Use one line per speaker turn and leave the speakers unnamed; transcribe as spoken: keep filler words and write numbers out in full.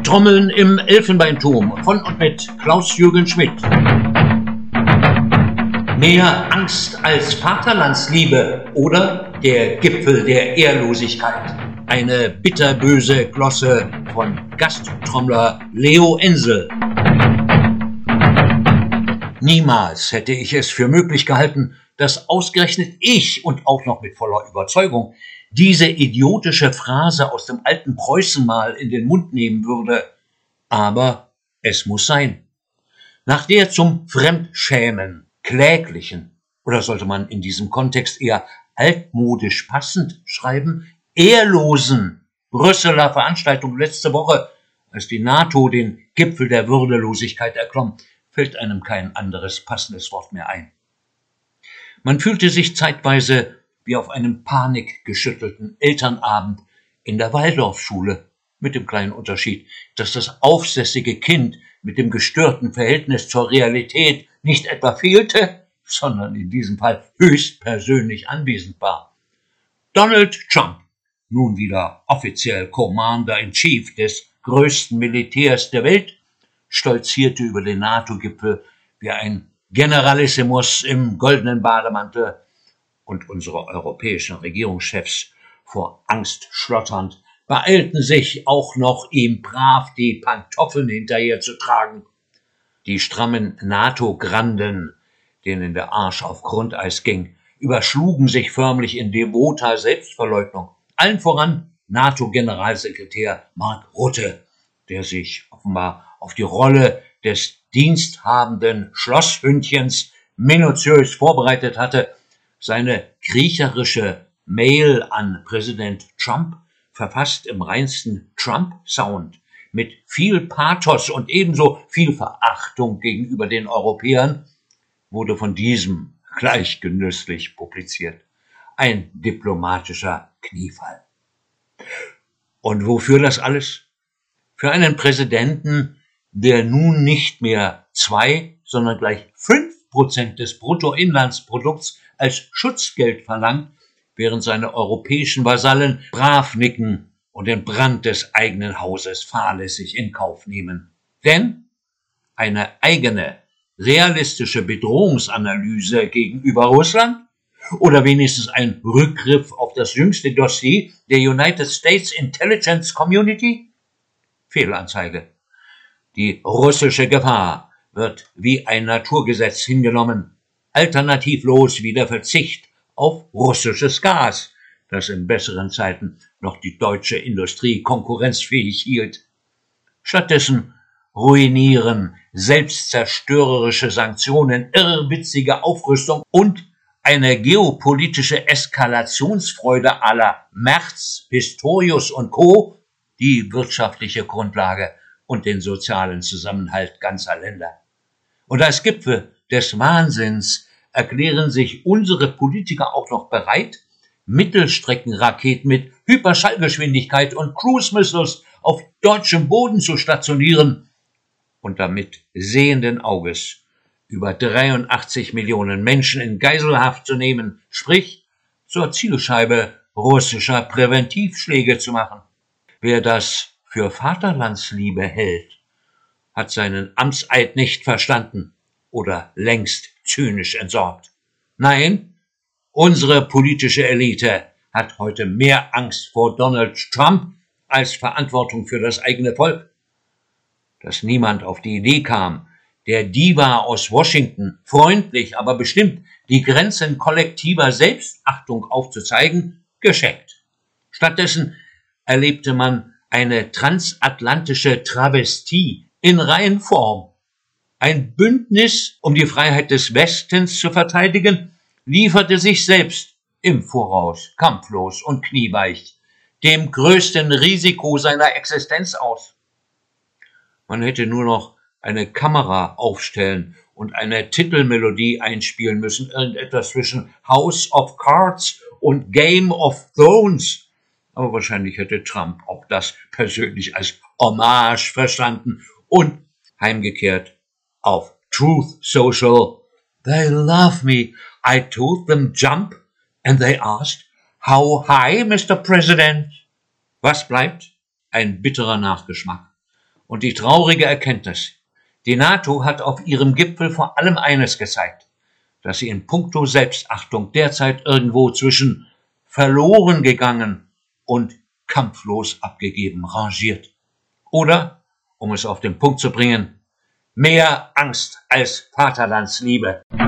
Trommeln im Elfenbeinturm von und mit Klaus-Jürgen Schmidt. Mehr Angst als Vaterlandsliebe oder der Gipfel der Ehrlosigkeit. Eine bitterböse Glosse von Gasttrommler Leo Ensel. Niemals hätte ich es für möglich gehalten, dass ausgerechnet ich und auch noch mit voller Überzeugung diese idiotische Phrase aus dem alten Preußen mal in den Mund nehmen würde. Aber es muss sein. Nach der zum Fremdschämen kläglichen, oder sollte man in diesem Kontext eher altmodisch passend schreiben, ehrlosen Brüsseler Veranstaltung letzte Woche, als die NATO den Gipfel der Würdelosigkeit erklomm, fällt einem kein anderes passendes Wort mehr ein. Man fühlte sich zeitweise wie auf einem panikgeschüttelten Elternabend in der Waldorfschule, mit dem kleinen Unterschied, dass das aufsässige Kind mit dem gestörten Verhältnis zur Realität nicht etwa fehlte, sondern in diesem Fall höchstpersönlich anwesend war. Donald Trump, nun wieder offiziell Commander-in-Chief des größten Militärs der Welt, stolzierte über den NATO-Gipfel wie ein Generalissimus im goldenen Bademantel, und unsere europäischen Regierungschefs, vor Angst schlotternd, beeilten sich auch noch, ihm brav die Pantoffeln hinterherzutragen. Die strammen NATO-Granden, denen der Arsch auf Grundeis ging, überschlugen sich förmlich in devoter Selbstverleugnung. Allen voran NATO-Generalsekretär Mark Rutte, der sich offenbar auf die Rolle des diensthabenden Schlosshündchens minutiös vorbereitet hatte. Seine kriecherische Mail an Präsident Trump, verfasst im reinsten Trump-Sound, mit viel Pathos und ebenso viel Verachtung gegenüber den Europäern, wurde von diesem gleich genüsslich publiziert. Ein diplomatischer Kniefall. Und wofür das alles? Für einen Präsidenten, der nun nicht mehr zwei, sondern gleich fünf Prozent des Bruttoinlandsprodukts als Schutzgeld verlangt, während seine europäischen Vasallen brav nicken und den Brand des eigenen Hauses fahrlässig in Kauf nehmen. Denn eine eigene, realistische Bedrohungsanalyse gegenüber Russland oder wenigstens ein Rückgriff auf das jüngste Dossier der United States Intelligence Community? Fehlanzeige. Die russische Gefahr wird wie ein Naturgesetz hingenommen, alternativlos wie der Verzicht auf russisches Gas, das in besseren Zeiten noch die deutsche Industrie konkurrenzfähig hielt. Stattdessen ruinieren selbstzerstörerische Sanktionen, irrwitzige Aufrüstung und eine geopolitische Eskalationsfreude à la Merz, Pistorius und Co. die wirtschaftliche Grundlage und den sozialen Zusammenhalt ganzer Länder. Und als Gipfel des Wahnsinns erklären sich unsere Politiker auch noch bereit, Mittelstreckenraketen mit Hyperschallgeschwindigkeit und Cruise-Missiles auf deutschem Boden zu stationieren und damit sehenden Auges über dreiundachtzig Millionen Menschen in Geiselhaft zu nehmen, sprich zur Zielscheibe russischer Präventivschläge zu machen. Wer das für Vaterlandsliebe hält, hat seinen Amtseid nicht verstanden oder längst zynisch entsorgt. Nein, unsere politische Elite hat heute mehr Angst vor Donald Trump als Verantwortung für das eigene Volk. Dass niemand auf die Idee kam, der Diva aus Washington freundlich, aber bestimmt die Grenzen kollektiver Selbstachtung aufzuzeigen, geschenkt. Stattdessen erlebte man eine transatlantische Travestie in Reihenform. Ein Bündnis, um die Freiheit des Westens zu verteidigen, lieferte sich selbst im Voraus, kampflos und knieweich, dem größten Risiko seiner Existenz aus. Man hätte nur noch eine Kamera aufstellen und eine Titelmelodie einspielen müssen, irgendetwas zwischen House of Cards und Game of Thrones. Aber wahrscheinlich hätte Trump auch das persönlich als Hommage verstanden und heimgekehrt auf Truth Social. They love me. I told them jump and they asked, how high, Mister President? Was bleibt? Ein bitterer Nachgeschmack. Und die traurige Erkenntnis: Die NATO hat auf ihrem Gipfel vor allem eines gezeigt, dass sie in puncto Selbstachtung derzeit irgendwo zwischen verloren gegangen und kampflos abgegeben rangiert. Oder, um es auf den Punkt zu bringen, mehr Angst als Vaterlandsliebe.